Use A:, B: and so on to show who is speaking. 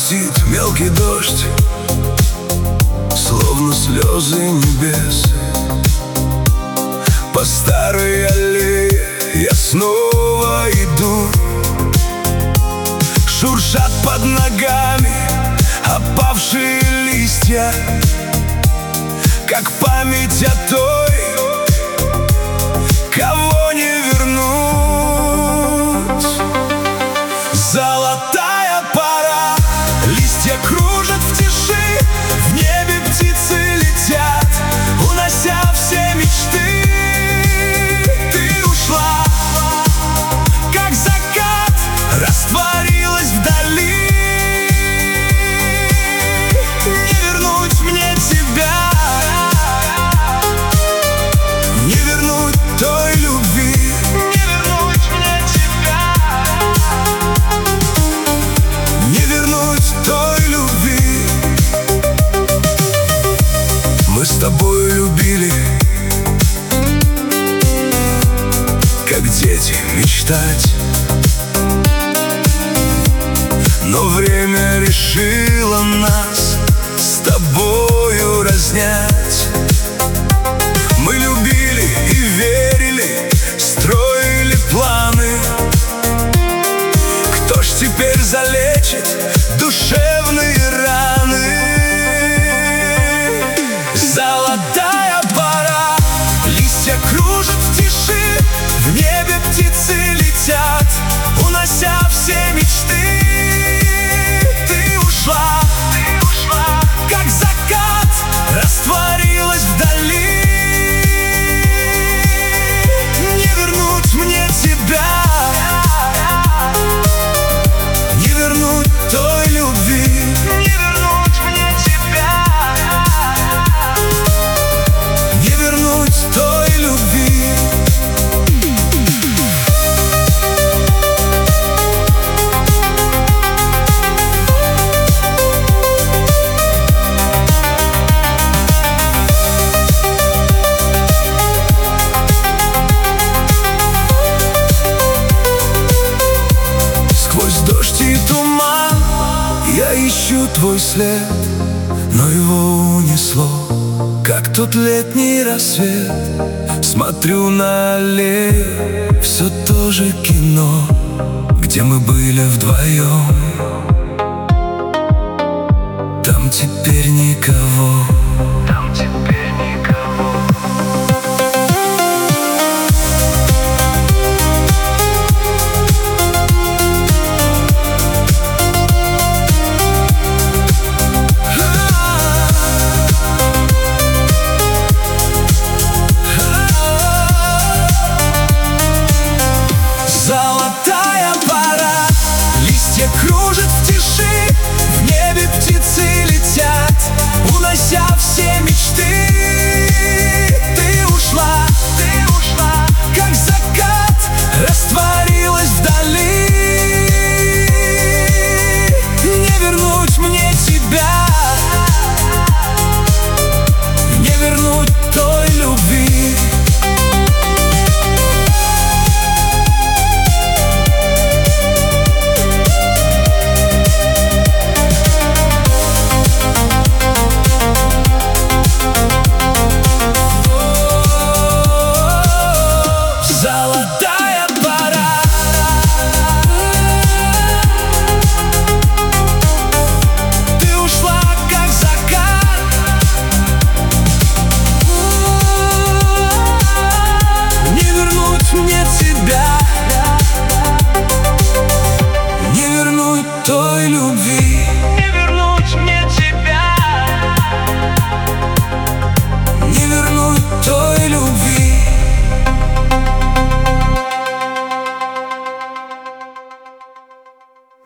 A: моросит мелкий дождь, словно слезы небес. По старой аллее я снова иду. Шуршат под ногами опавшие листья, как память о той, кого не вернуть. Золотая пора, листья кружат в тиши, в небе птицы летят, унося все мечты. Ты ушла, как закат, растворилась вдали. Не вернуть мне тебя, не вернуть той любви, не вернуть мне тебя, не вернуть той любви. Мы с тобой любили, как дети, мечтать. Но время решило нас с тобою разнять. Мы любили и верили, строили планы. Кто ж теперь залечит душевные раны? Золотая пора, листья кружат в тиши, в небе птицы летят, унося все мечты. Ты ушла, как закат, растворилась вдали. Не вернуть мне тебя, не вернуть той любви, не вернуть мне тебя, не вернуть той любви. Сквозь дождь и туман я ищу твой след, но его унесло, как тот летний рассвет. Смотрю на аллею, все то же кино, где мы были вдвоем. Там теперь никого, там теперь никого.